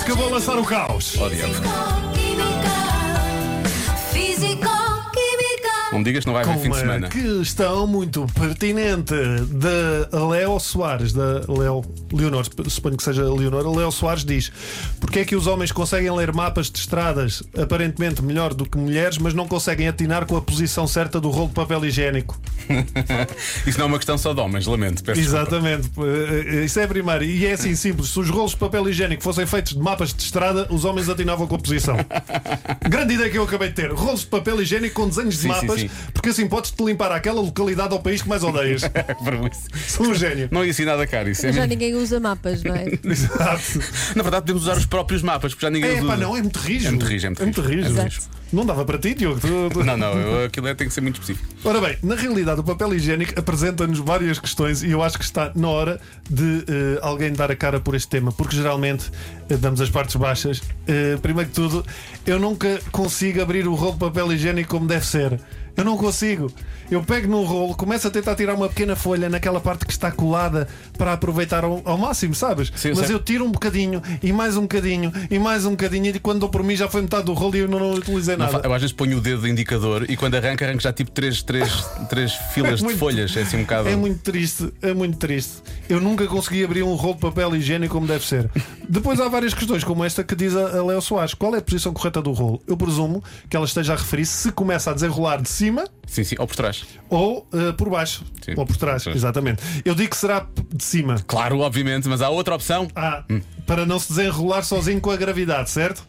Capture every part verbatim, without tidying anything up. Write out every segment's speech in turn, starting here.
que eu vou lançar o caos. Oh, diabo. Não me digas que não vai haver Com fim de uma semana. questão muito pertinente da Léo Soares, da Léo Leonor, suponho que seja Leonor. Léo Soares diz: porque é que os homens conseguem ler mapas de estradas aparentemente melhor do que mulheres, mas não conseguem atinar com a posição certa do rolo de papel higiênico? Isso não é uma questão só de homens, lamento. Peço Exatamente, isso é a primeira. E é assim simples: se os rolos de papel higiênico fossem feitos de mapas de estrada, os homens atinavam com a posição. Grande ideia que eu acabei de ter: rolos de papel higiênico com desenhos de Sim, mapas, sim, sim. porque assim podes-te limpar aquela localidade ou país que mais odeias. Sou um gênio. Não ia ser nada caro isso. É Já mesmo- ninguém usa mapas, não é? Exato. Na verdade, podemos usar os próprios mapas, porque já ninguém É os pá, usa. não, é muito rijo. É muito rijo, é muito É muito rijo. rijo. É Exato. Não dava para ti, Diogo. Tu- tu- Não, não, eu, aquilo é, tem que ser muito específico. Ora bem, na realidade o papel higiênico apresenta-nos várias questões e eu acho que está na hora de eh, alguém dar a cara por este tema, porque geralmente eh, damos as partes baixas. Eh, primeiro que tudo, eu nunca consigo abrir o rolo de papel higiênico como deve ser. Eu não consigo. Eu pego num rolo, começo a tentar tirar uma pequena folha naquela parte que está colada para aproveitar ao, ao máximo, sabes? Sim, eu Mas sei. eu tiro um bocadinho e mais um bocadinho e mais um bocadinho e quando dou por mim já foi metade do rolo e eu não, não utilizei Não, nada. fa- eu às vezes ponho o dedo indicador e quando arranca, arranca já tipo três, três, três filas É muito- de folhas. É assim um bocado. É muito triste, é muito triste. Eu nunca consegui abrir um rolo de papel higiênico como deve ser. Depois há várias questões, como esta que diz a a Léo Soares: qual é a posição correta do rolo? Eu presumo que ela esteja a referir-se se começa a desenrolar de cima Sim, sim, ou por trás. ou eh, por baixo. Sim, ou por trás, por trás. exatamente. Eu digo que será de cima. Claro, obviamente, mas há outra opção. Ah, para não se desenrolar sozinho com a gravidade, certo?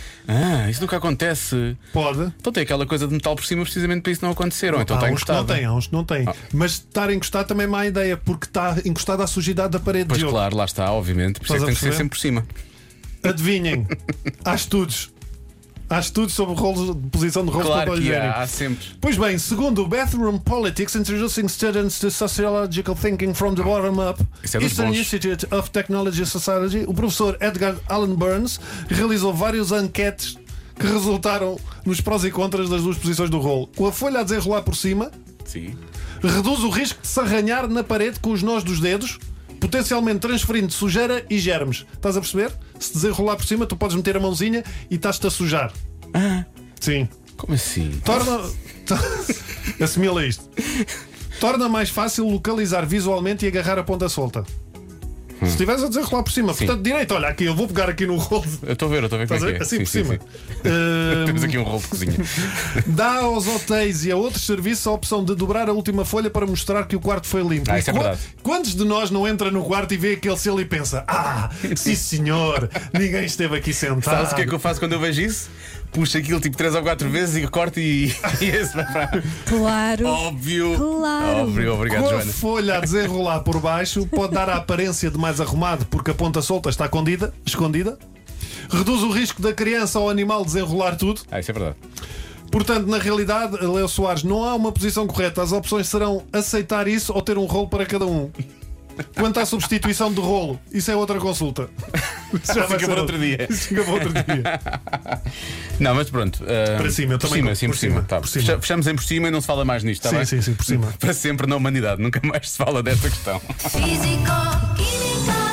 Ah, isso nunca acontece. Pode. Então tem aquela coisa de metal por cima precisamente para isso não acontecer. Ou então há está uns que não encostado. têm, há uns que não têm. Mas estar encostado também é má ideia, porque está encostado à sujidade da parede. Pois Diogo. claro, lá está, obviamente. Por isso é Estás que a tem que ser perceber? sempre por cima. Adivinhem, há estudos. Há estudos sobre rolos de posição de rolos de Claro papel que higiênico. há, há sempre. Pois bem, segundo o Bathroom Politics, Introducing Students to Sociological Thinking from the Bottom Up, Isso é dos Eastern bons. Institute of Technology and Society, o professor Edgar Allan Burns realizou vários enquetes que resultaram nos prós e contras das duas posições do rolo. Com a folha a desenrolar por cima, Sim. reduz o risco de se arranhar na parede com os nós dos dedos, potencialmente transferindo sujeira e germes. Estás a perceber? Se desenrolar por cima, tu podes meter a mãozinha e estás-te a sujar. Sim. Como assim? Torna. Assimila isto. Torna mais fácil localizar visualmente e agarrar a ponta solta. Se estiveres a desenrolar por cima, portanto, direito, olha aqui, eu vou pegar aqui no rolo. Eu estou a ver, eu estou a ver Estás como a é ver? que é. Assim Sim, por sim, cima. sim. Ahm, Temos aqui um rolo de cozinha. Dá aos hotéis e a outros serviços a opção de dobrar a última folha para mostrar que o quarto foi limpo. Ah, E isso é qua- verdade. Quantos de nós não entra no quarto e vê aquele selo e pensa: ah, sim senhor, ninguém esteve aqui sentado. Sabes o que é que eu faço quando eu vejo isso? Puxo aquilo tipo três ou quatro vezes e corto e, e esse vai para. Claro. Óbvio! Claro. Óbvio, obrigado, Com a Joana. folha a desenrolar por baixo, pode dar a aparência de mais arrumado porque a ponta solta está escondida, escondida. Reduz o risco da criança ou animal desenrolar tudo. Ah, isso é verdade. Portanto, na realidade, Léo Soares, não há uma posição correta. As opções serão aceitar isso ou ter um rolo para cada um. Quanto à substituição de rolo, isso é outra consulta. Isso já vai Fica ser para outro dia. Isso fica para outro dia. Não, mas pronto. ah, Para cima, eu por também cima, gosto. sim, por, Por cima. cima, Tá. por cima. Fecha- Fechamos em por cima e não se fala mais nisto, está Sim, bem? sim, sim, por cima. Para sempre na humanidade, nunca mais se fala desta questão. Físico, química.